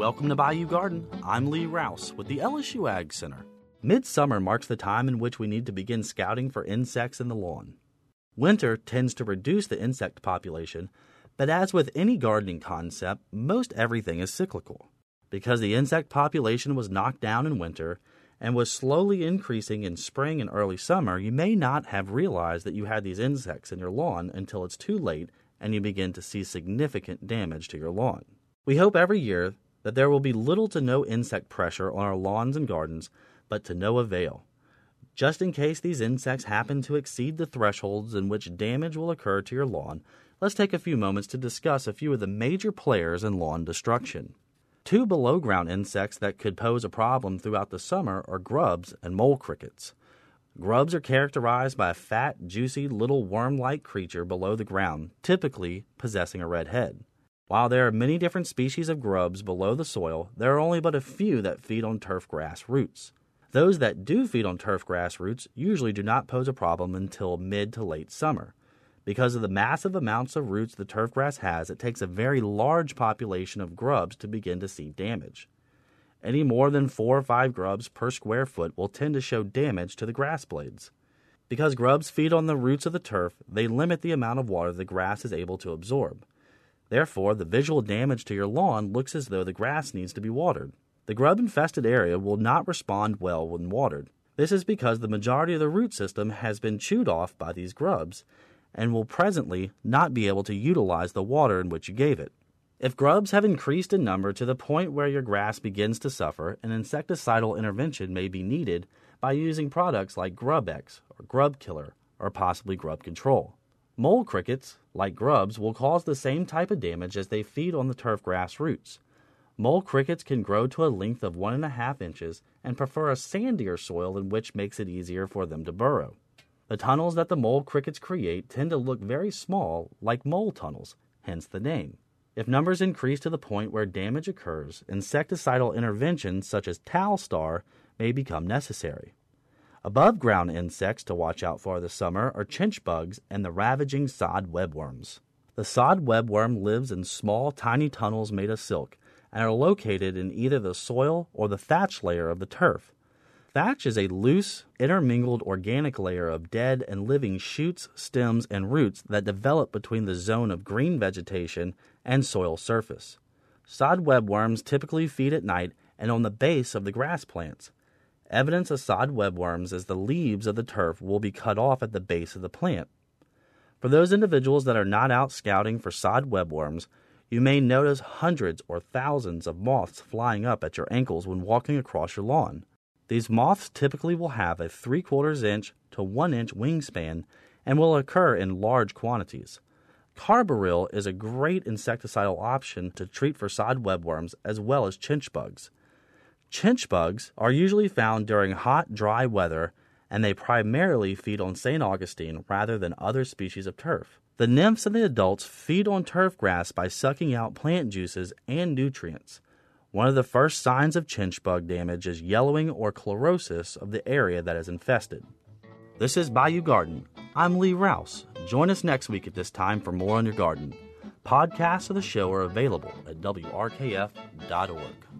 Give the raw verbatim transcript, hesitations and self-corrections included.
Welcome to Bayou Garden. I'm Lee Rouse with the L S U Ag Center. Midsummer marks the time in which we need to begin scouting for insects in the lawn. Winter tends to reduce the insect population, but as with any gardening concept, most everything is cyclical. Because the insect population was knocked down in winter and was slowly increasing in spring and early summer, you may not have realized that you had these insects in your lawn until it's too late and you begin to see significant damage to your lawn. We hope every year that there will be little to no insect pressure on our lawns and gardens, but to no avail. Just in case these insects happen to exceed the thresholds in which damage will occur to your lawn, let's take a few moments to discuss a few of the major players in lawn destruction. Two below-ground insects that could pose a problem throughout the summer are grubs and mole crickets. Grubs are characterized by a fat, juicy, little worm-like creature below the ground, typically possessing a red head. While there are many different species of grubs below the soil, there are only but a few that feed on turf grass roots. Those that do feed on turf grass roots usually do not pose a problem until mid to late summer. Because of the massive amounts of roots the turf grass has, it takes a very large population of grubs to begin to see damage. Any more than four or five grubs per square foot will tend to show damage to the grass blades. Because grubs feed on the roots of the turf, they limit the amount of water the grass is able to absorb. Therefore, the visual damage to your lawn looks as though the grass needs to be watered. The grub-infested area will not respond well when watered. This is because the majority of the root system has been chewed off by these grubs and will presently not be able to utilize the water in which you gave it. If grubs have increased in number to the point where your grass begins to suffer, an insecticidal intervention may be needed by using products like GrubX or Grub Killer or possibly Grub Control. Mole crickets, like grubs, will cause the same type of damage as they feed on the turf grass roots. Mole crickets can grow to a length of one and a half inches and prefer a sandier soil in which makes it easier for them to burrow. The tunnels that the mole crickets create tend to look very small, like mole tunnels, hence the name. If numbers increase to the point where damage occurs, insecticidal interventions such as Talstar may become necessary. Above-ground insects to watch out for this summer are chinch bugs and the ravaging sod webworms. The sod webworm lives in small, tiny tunnels made of silk and are located in either the soil or the thatch layer of the turf. Thatch is a loose, intermingled organic layer of dead and living shoots, stems, and roots that develop between the zone of green vegetation and soil surface. Sod webworms typically feed at night and on the base of the grass plants. Evidence of sod webworms is the leaves of the turf will be cut off at the base of the plant. For those individuals that are not out scouting for sod webworms, you may notice hundreds or thousands of moths flying up at your ankles when walking across your lawn. These moths typically will have a three quarters inch to one inch wingspan and will occur in large quantities. Carbaryl is a great insecticidal option to treat for sod webworms as well as chinch bugs. Chinch bugs are usually found during hot, dry weather, and they primarily feed on Saint Augustine rather than other species of turf. The nymphs and the adults feed on turf grass by sucking out plant juices and nutrients. One of the first signs of chinch bug damage is yellowing or chlorosis of the area that is infested. This is Bayou Garden. I'm Lee Rouse. Join us next week at this time for more on your garden. Podcasts of the show are available at W R K F dot org.